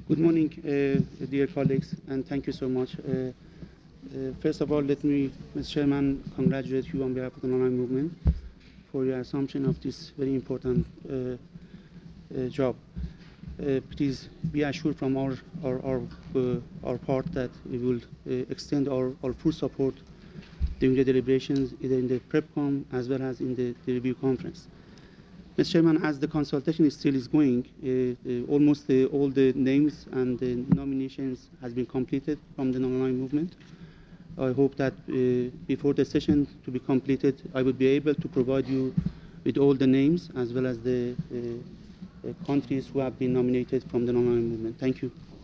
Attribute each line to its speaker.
Speaker 1: Good morning, dear colleagues, and thank you so much. First of all, let me, Mr. Chairman, congratulate you on behalf of the non-aligned movement for your assumption of this very important job. Please be assured from our part that we will extend our full support during the deliberations, either in the PrepCom as well as in the review conference. Mr. Chairman, as the consultation still is going, almost all the names and the nominations has been completed from the non-aligned movement. I hope that before the session to be completed, I will be able to provide you with all the names as well as the countries who have been nominated from the non-aligned movement. Thank you.